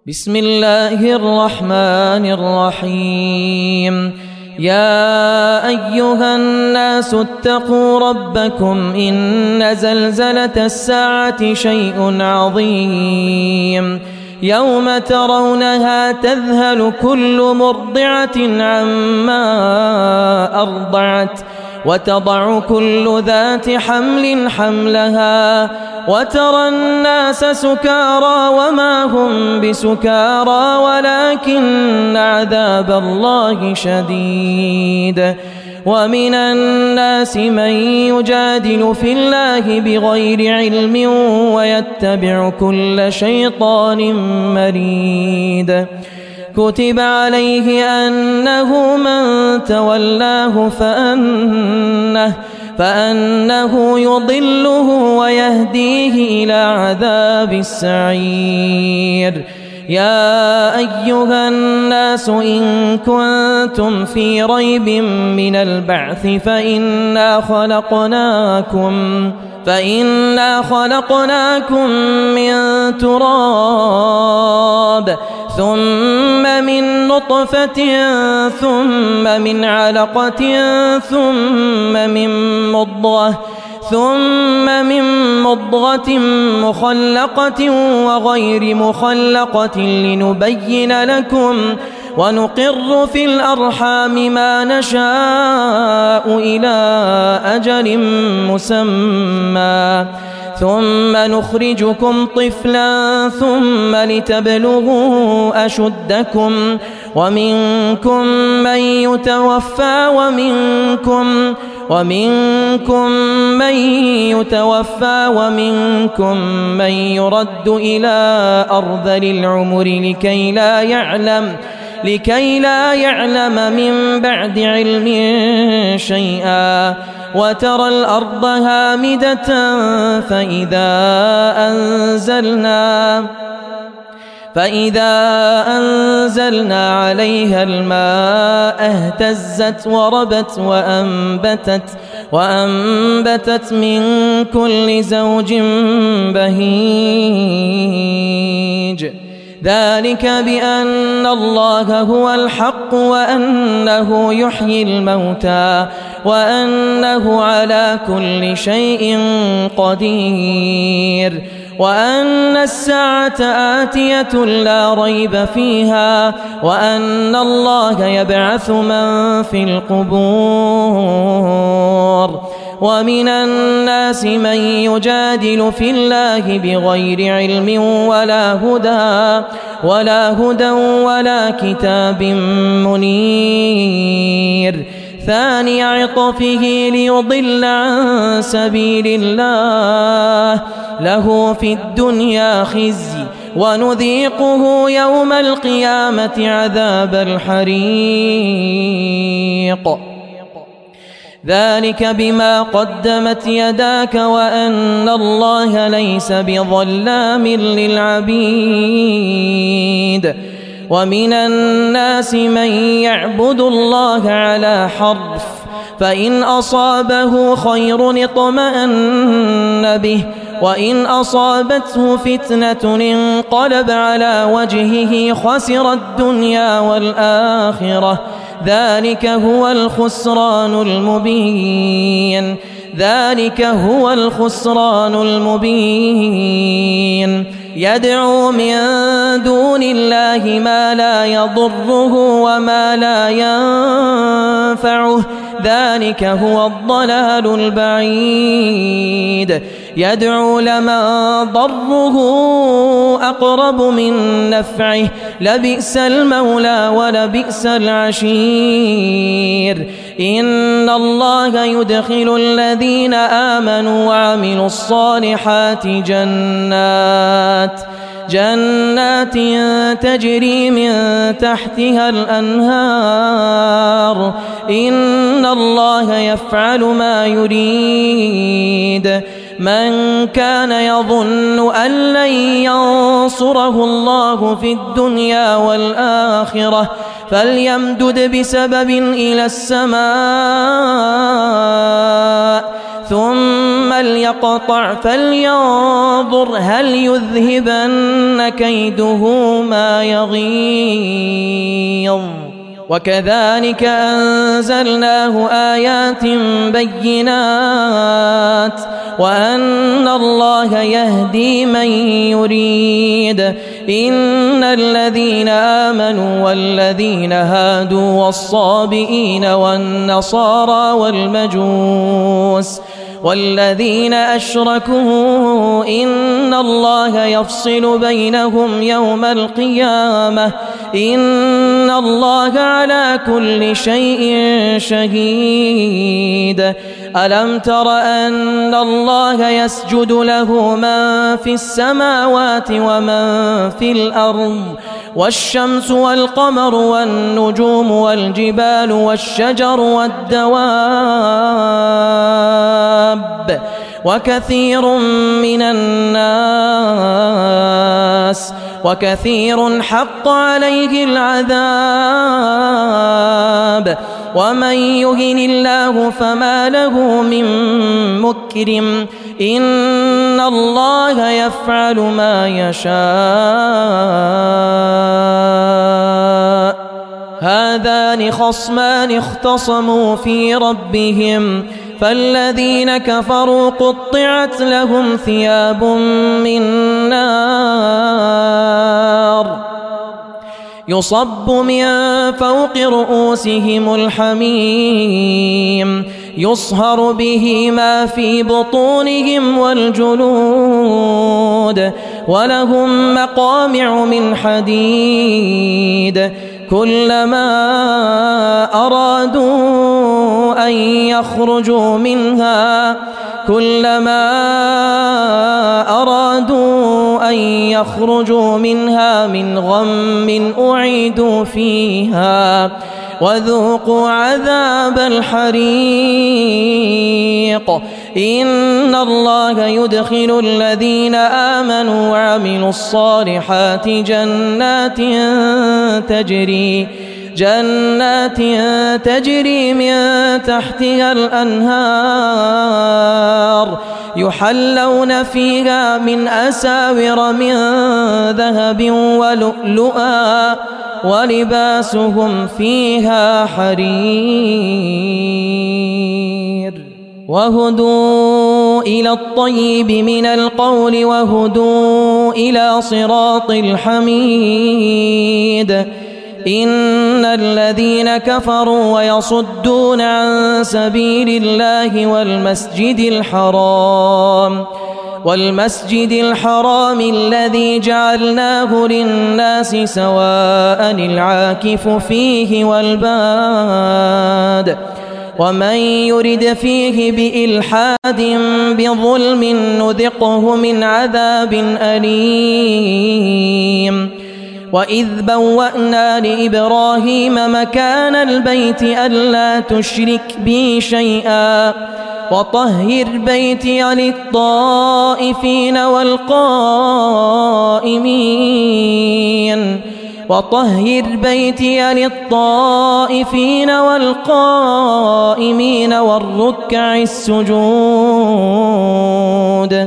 بسم الله الرحمن الرحيم. يا أيها الناس اتقوا ربكم إن زلزلة الساعة شيء عظيم يوم ترونها تذهل كل مرضعة عما أرضعت وتضع كل ذات حمل حملها وترى الناس سكارى وما هم بسكارى ولكن عذاب الله شديد. ومن الناس من يجادل في الله بغير علم ويتبع كل شيطان مريد. كتب عليه أنه من تولاه فأنه يضله ويهديه إلى عذاب السعير. يا أيها الناس إن كنتم في ريب من البعث فإنا خلقناكم من تراب ثم من نطفة ثم من علقة ثم من مضغة مخلقة وغير مخلقة لنبين لكم ونقر في الأرحام ما نشاء إلى أجل مسمى ثم نخرجكم طفلا ثم لتبلغوا أشدكم ومنكم من يتوفى ومنكم من يرد إلى أرذل العمر لكي لا يعلم من بعد علم شيئا. وترى الأرض هامدة فإذا أنزلنا عليها الماء اهتزت وربت وأنبتت من كل زوج بهيج. ذلك بأن الله هو الحق وأنه يحيي الموتى وأنه على كل شيء قدير وأن الساعة آتية لا ريب فيها وأن الله يبعث من في القبور. ومن الناس من يجادل في الله بغير علم ولا هدى ولا كتاب منير. ثاني عطفه ليضل عن سبيل الله له في الدنيا خزي ونذيقه يوم القيامة عذاب الحريق. ذلك بما قدمت يداك وأن الله ليس بظلام للعبيد. ومن الناس من يعبد الله على حرف فإن أصابه خير اطمأن به وإن أصابته فتنة انقلب على وجهه خسر الدنيا والآخرة. ذلك هو الخسران المبين. يدعو من دون الله ما لا يضره وما لا ينفعه ذلك هو الضلال البعيد. يدعو لمن ضره أقرب من نفعه لبئس المولى ولبئس العشير. إن الله يدخل الذين آمنوا وعملوا الصالحات جنات تجري من تحتها الأنهار. إن الله يفعل ما يريد. من كان يظن أن لن ينصره الله في الدنيا والآخرة فليمدد بسبب إلى السماء ثم ليقطع فلينظر هل يذهبن كيده ما يغيظ وكذلك أنزلناه آيات بينات وأن الله يهدي من يريد إن الذين آمنوا والذين هادوا والصابئين والنصارى والمجوس والذين أشركوا إن الله يفصل بينهم يوم القيامة إن الله على كل شيء شهيد ألم تر أن الله يسجد له من في السماوات ومن في الأرض والشمس والقمر والنجوم والجبال والشجر والدواب وكثير من الناس وكثير حق عليه العذاب ومن يهن الله فما له من مكرم إن الله يفعل ما يشاء هذان خصمان اختصموا في ربهم فالذين كفروا قطعت لهم ثياب من نار يصب من فوق رؤوسهم الحميم يصهر به ما في بطونهم والجلود ولهم مقامع من حديد كلما أرادوا أن يخرجوا منها من غم أعيدوا فيها وذوقوا عذاب الحريق إن الله يدخل الذين آمنوا وعملوا الصالحات جنات تجري من تحتها الأنهار يحلون فيها من أساور من ذهب ولؤلؤا ولباسهم فيها حرير وهدوا إلى الطيب من القول وهدوا إلى صراط الحميد إن الذين كفروا ويصدون عن سبيل الله والمسجد الحرام الذي جعلناه للناس سواء العاكف فيه والباد ومن يرد فيه بإلحاد بظلم نذقه من عذاب أليم وإذ بوأنا لإبراهيم مكان البيت ألا تشرك بي شيئا وطهر بيتي للطائفين والقائمين والركع السجود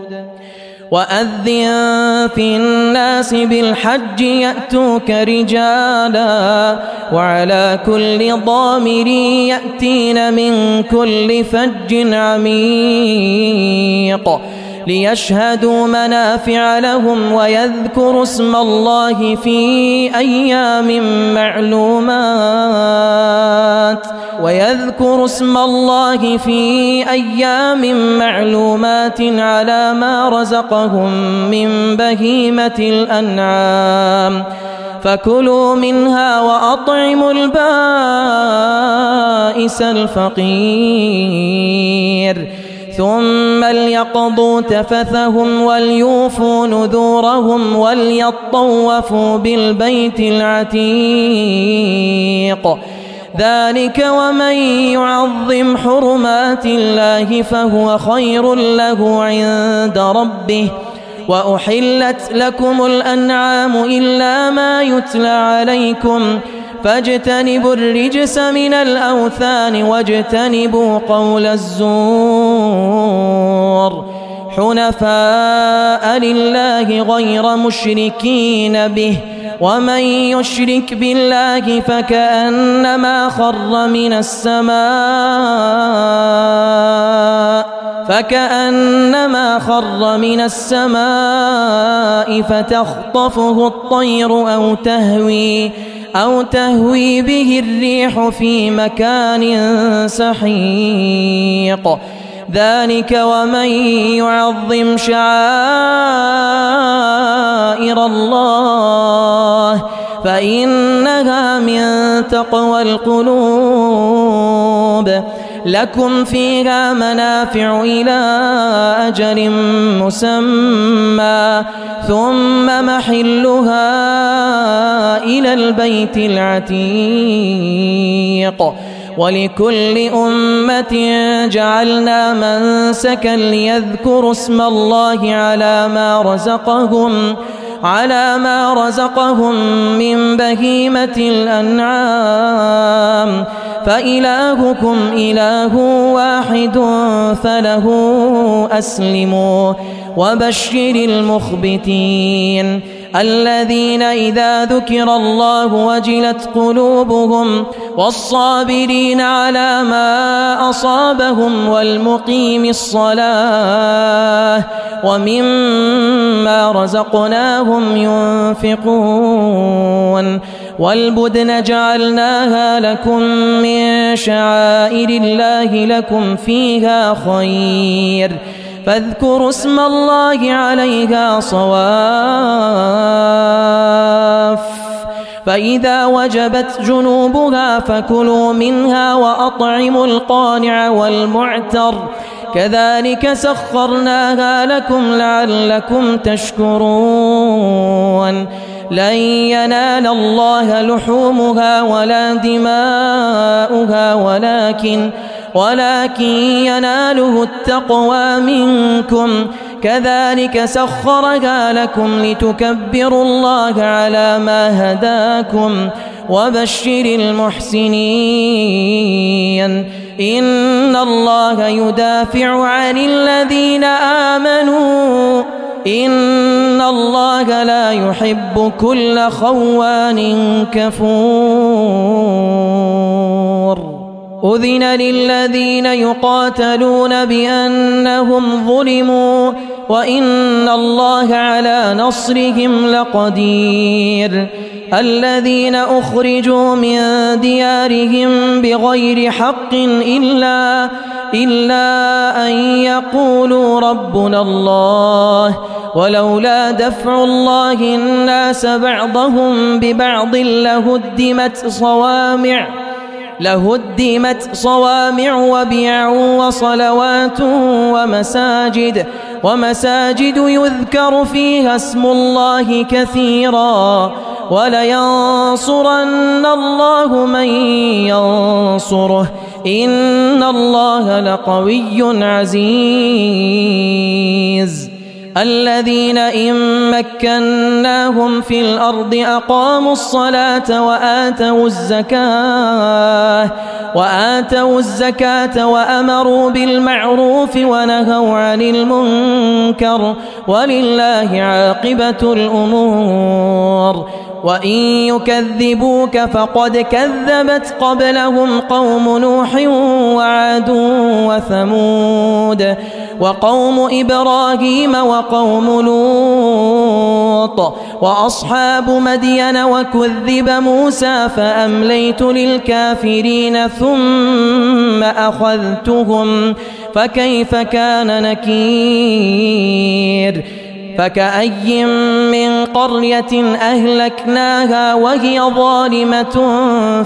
وأذن في الناس بالحج يأتوك رجالا وعلى كل ضامر يأتين من كل فج عميق ليشهدوا منافع لهم ويذكروا اسم الله في أيام معلومات على ما رزقهم من بهيمة الأنعام فكلوا منها وأطعموا البائس الفقير ثم ليقضوا تفثهم وليوفوا نذورهم وليطوفوا بالبيت العتيق ذلك ومن يعظم حرمات الله فهو خير له عند ربه وأحلت لكم الأنعام إلا ما يتلى عليكم فاجتنبوا الرجس من الأوثان واجتنبوا قول الزور حنفاء لله غير مشركين به ومن يشرك بالله فكأنما خر من السماء فتخطفه الطير أو تهوي به الريح في مكان سحيق ذلك ومن يعظم شعائر الله فإنها من تقوى القلوب لكم فيها منافع إلى أجل مسمى ثم محلها إلى البيت العتيق ولكل أمة جعلنا منسكا ليذكروا اسم الله على ما رزقهم من بهيمة الأنعام فإلهكم إله واحد فله أسلموا وبشر المخبتين الذين إذا ذكر الله وجلت قلوبهم والصابرين على ما أصابهم والمقيم الصلاة ومما رزقناهم ينفقون والبدن جعلناها لكم من شعائر الله لكم فيها خير فاذكروا اسم الله عليها صواف فإذا وجبت جنوبها فكلوا منها وأطعموا القانع والمعتر كذلك سخرناها لكم لعلكم تشكرون لن ينال الله لحومها ولا دماؤها ولكن يناله التقوى منكم كذلك سخرها لكم لتكبروا الله على ما هداكم وبشر المحسنين إن الله يدافع عن الذين آمنوا إن الله لا يحب كل خوان كفور أذن للذين يقاتلون بأنهم ظلموا وإن الله على نصرهم لقدير الذين أخرجوا من ديارهم بغير حق إلا أن يقولوا ربنا الله ولولا دفع الله الناس بعضهم ببعض لهدمت صوامع وبيع وصلوات ومساجد يذكر فيها اسم الله كثيرا ولينصرن الله من ينصره إن الله لقوي عزيز الذين إن مكناهم في الأرض أقاموا الصلاة وآتوا الزكاة وأمروا بالمعروف ونهوا عن المنكر ولله عاقبة الأمور وإن يكذبوك فقد كذبت قبلهم قوم نوح وعاد وثمود وقوم إبراهيم وقوم لوط وأصحاب مدين وكذب موسى فأمليت للكافرين ثم أخذتهم فكيف كان نكير فكأي من قرية أهلكناها وهي ظالمة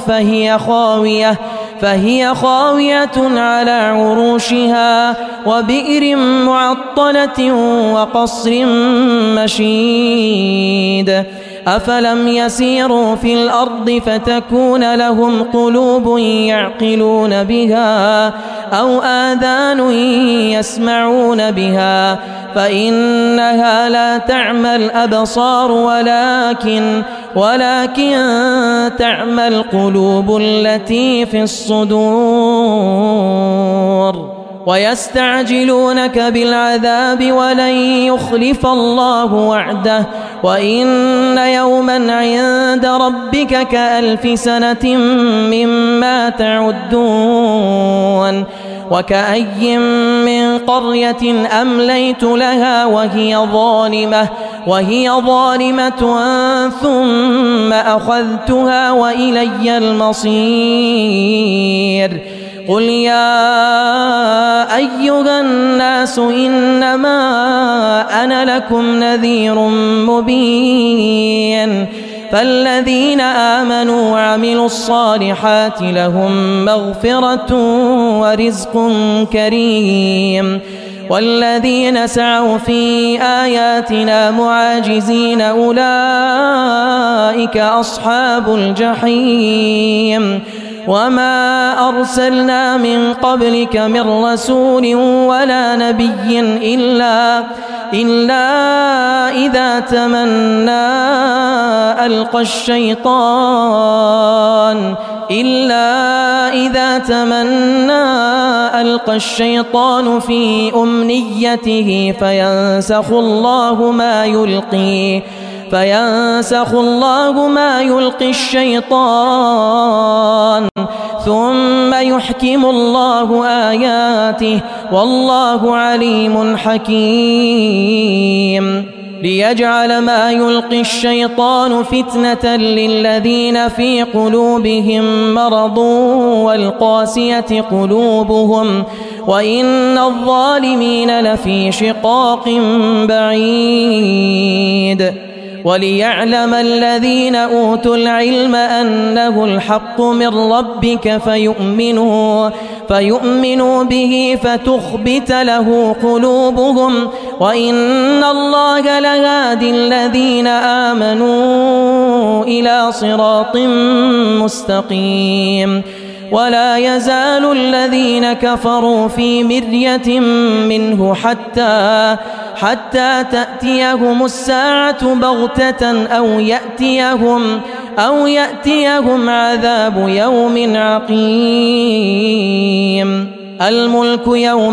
فهي خاوية على عروشها وبئر معطلة وقصر مشيد أفلم يسيروا في الأرض فتكون لهم قلوب يعقلون بها أو آذان يسمعون بها فإنها لا تعمى الأبصار ولكن تعمى القلوب التي في الصدور ويستعجلونك بالعذاب ولن يخلف الله وعده وإن يوما عند ربك كألف سنة مما تعدون وكأي من قرية أمليت لها وهي ظالمة ثم أخذتها وإلي المصير قل يا أيها الناس إنما أنا لكم نذير مبين فالذين آمنوا وعملوا الصالحات لهم مغفرة ورزق كريم والذين سعوا في آياتنا معاجزين أولئك أصحاب الجحيم وما أرسلنا من قبلك من رسول ولا نبي إلا إذا تمنى ألقى الشيطان في أمنيته فينسخ الله ما يلقي الشيطان ثم يحكم الله آياته والله عليم حكيم ليجعل ما يلقي الشيطان فتنة للذين في قلوبهم مرض والقاسية قلوبهم وإن الظالمين لفي شقاق بعيد وليعلم الذين أوتوا العلم أنه الحق من ربك فيؤمنوا به فتخبت له قلوبهم وإن الله لهادي الذين آمنوا إلى صراط مستقيم ولا يزال الذين كفروا في مرية منه حتى تأتيهم الساعة بغتة أو يأتيهم عذاب يوم عقيم الملك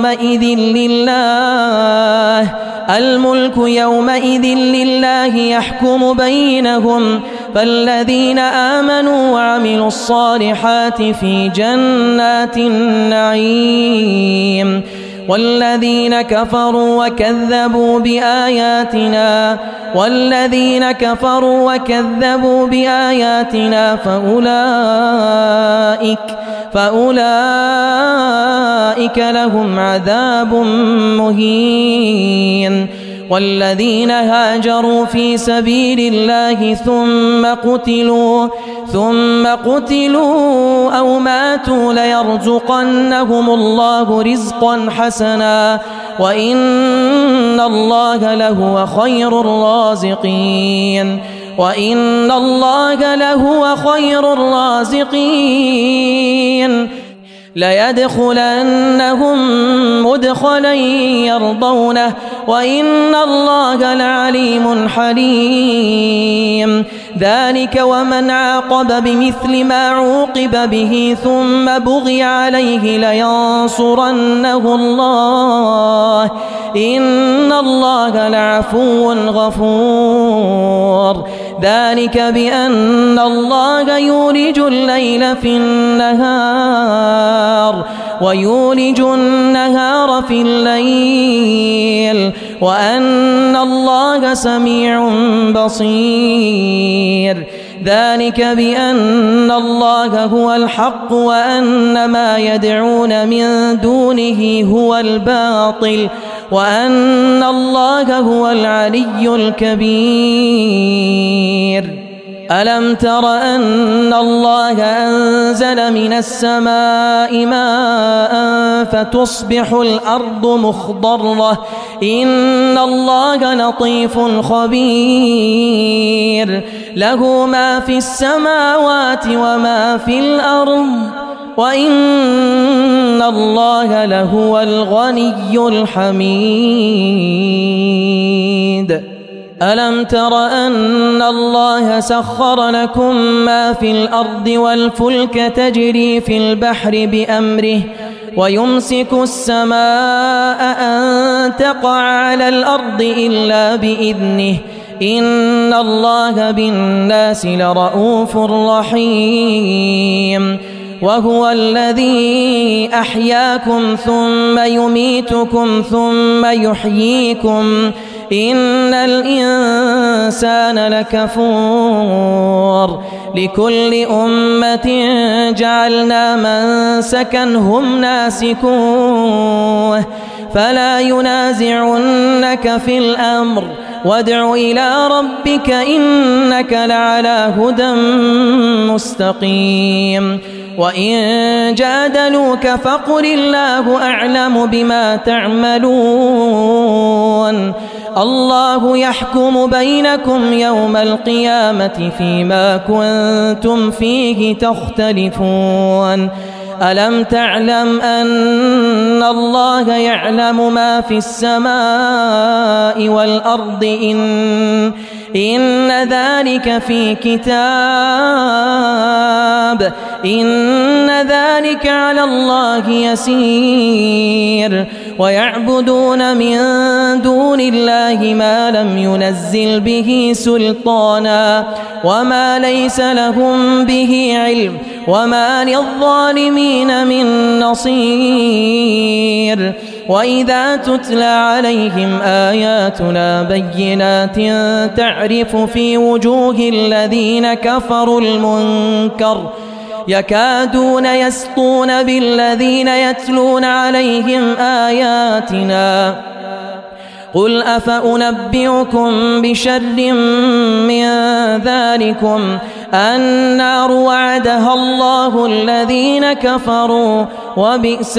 يومئذ لله يحكم بينهم فالذين آمنوا وعملوا الصالحات في جنات النعيم والذين كفروا وكذبوا بآياتنا فأولئك لهم عذاب مهين والذين هاجروا في سبيل الله ثم قتلوا أو ماتوا ليرزقنهم الله رزقا حسنا وإن الله لهو خير الرازقين ليدخلنهم مدخلا يرضونه وإن الله لعليم حليم ذلك ومن عاقب بمثل ما عوقب به ثم بغي عليه لينصرنه الله إن الله لعفو غفور ذلك بأن الله يولج الليل في النهار ويولج النهار في الليل وأن الله سميع بصير ذلك بأن الله هو الحق وأن ما يدعون من دونه هو الباطل وأن الله هو العلي الكبير ألم تر أن الله أنزل من السماء ماء فتصبح الأرض مخضرة إن الله لطيف خبير له ما في السماوات وما في الأرض وإن الله لهو الغني الحميد ألم تر أن الله سخر لكم ما في الأرض والفلك تجري في البحر بأمره ويمسك السماء أن تقع على الأرض إلا بإذنه إن الله بالناس لرؤوف رحيم وهو الذي أحياكم ثم يميتكم ثم يحييكم إن الإنسان لكفور لكل أمة جعلنا منسكا هم ناسكوه فلا ينازعنك في الأمر وادع إلى ربك إنك لعلى هدى مستقيم وإن جادلوك فقل الله أعلم بما تعملون الله يحكم بينكم يوم القيامة فيما كنتم فيه تختلفون ألم تعلم أن الله يعلم ما في السماء والأرض إن ذلك في كتاب إن ذلك على الله يسير ويعبدون من دون الله ما لم ينزل به سلطانا وما ليس لهم به علم وما للظالمين من نصير وإذا تتلى عليهم آياتنا بينات تعرف في وجوه الذين كفروا المنكر يكادون يسطون بالذين يتلون عليهم آياتنا قل أفأنبئكم بشر من ذلكم النار وعدها الله الذين كفروا وبئس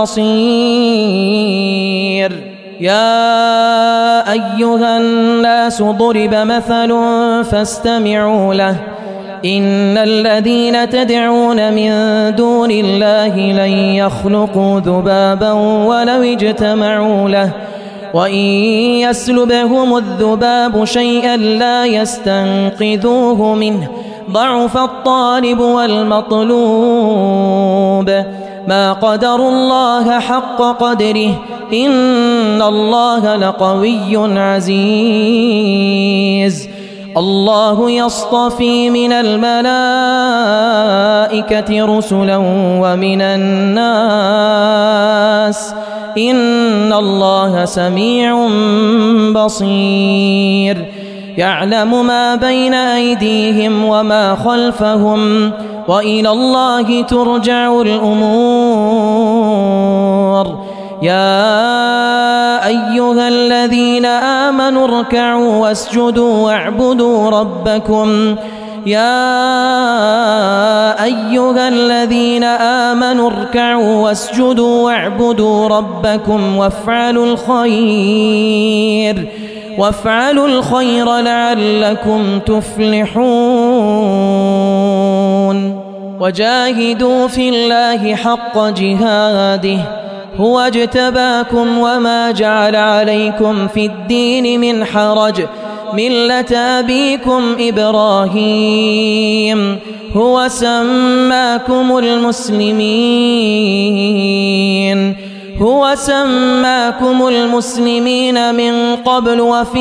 المصير يا أيها الناس ضرب مثل فاستمعوا له إن الذين تدعون من دون الله لن يخلقوا ذبابا ولو اجتمعوا له وإن يسلبهم الذباب شيئا لا يستنقذوه منه ضعف الطالب والمطلوب ما قدروا الله حق قدره إن الله لقوي عزيز الله يصطفي من الملائكة رسلا ومن الناس إن الله سميع بصير يعلم ما بين أيديهم وما خلفهم وإلى الله ترجع الأمور يا أيها الذين آمنوا اركعوا واسجدوا واعبدوا ربكم يا أيها الذين آمنوا اركعوا واسجدوا واعبدوا ربكم وافعلوا الخير لعلكم تفلحون وجاهدوا في الله حق جهاده هو اجتباكم وما جعل عليكم في الدين من حرج ملة أبيكم إبراهيم هو سماكم المسلمين من قبل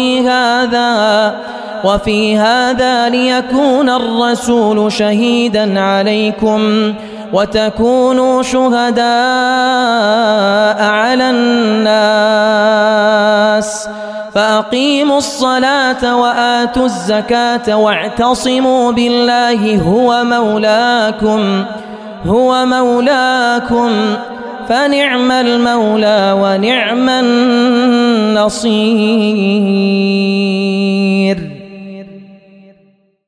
وفي هذا ليكون الرسول شهيدا عليكم وتكونوا شهداء على الناس فأقيموا الصلاة وآتوا الزكاة واعتصموا بالله هو مولاكم فنعم المولى ونعم النصير.